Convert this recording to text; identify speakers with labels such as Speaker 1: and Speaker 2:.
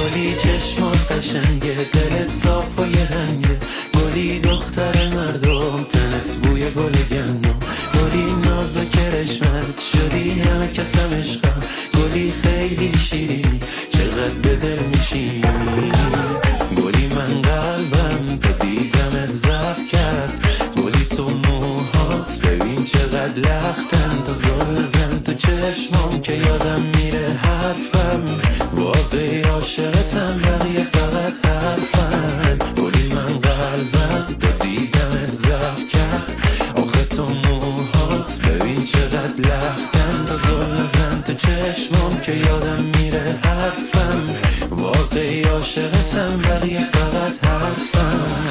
Speaker 1: گلی چشمات قشنگه، دلت صاف و یه رنگه، گلی دختر مردم، تنت بوی گل گندم، گلی نازک رشمت شدی همه کسم عشقم، گلی خیلی شیرینی چقدر به دل میشینی، گلی من قلبم تو دیدمت ضعف کرد، گلی تو موهات ببین چقدر لختن، تو زل زن تو چشمام که یادم میره حرفم، واقعی عاشقتم بقیه فقط حرفن، گلی من قلبم تو دیدمت ضعف کرد، آخه تو موهات ببین چقدر لختن، تو زل زن تو چشمام که یادم میره حرفم، واقعی عاشقتم بقیه فقط حرفم.